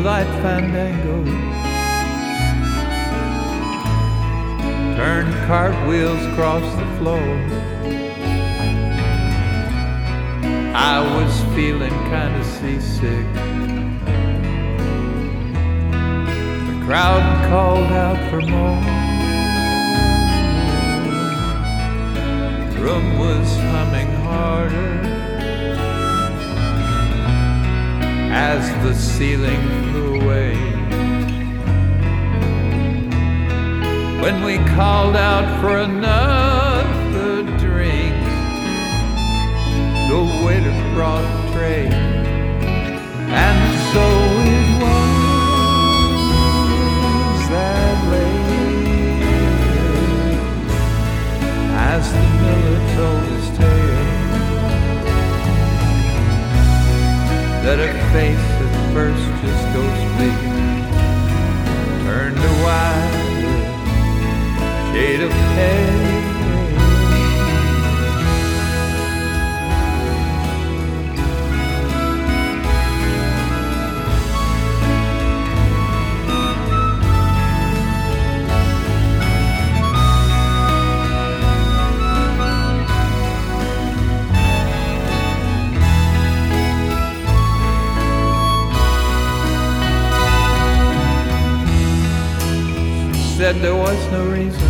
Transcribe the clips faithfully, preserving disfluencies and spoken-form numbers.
light fandango, turned cartwheels across the floor. I was feeling kind of seasick. The crowd called out for more. The room was humming harder as the ceiling flew away. When we called out for another drink, the waiter brought a tray, and so it was that late, as the miller told his tale, that a face at first just ghostly turned a wider shade of pale. Said there was no reason,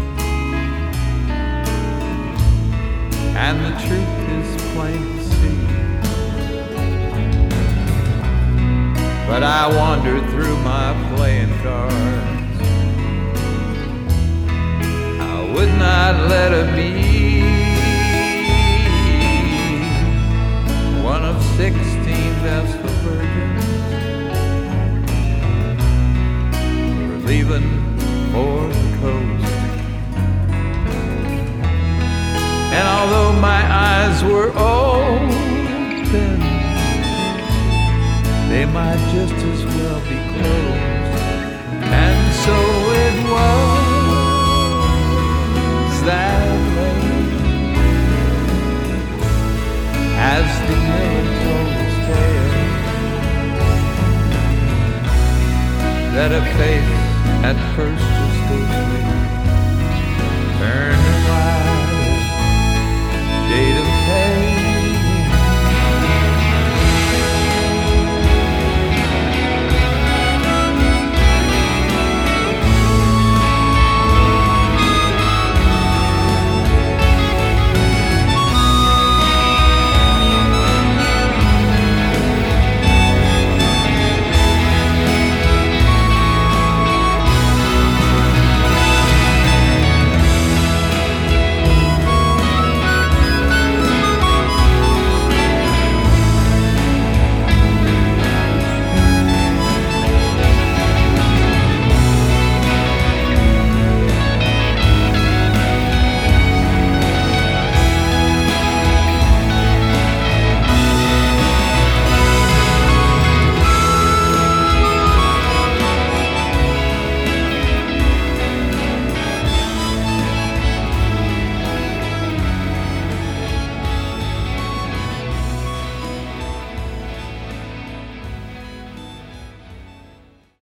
and the truth is plain to see. But I wandered through my playing cards. I would not let her be one of sixteen vestal virgins who were leaving for the coast. And although my eyes were open, they might just as well be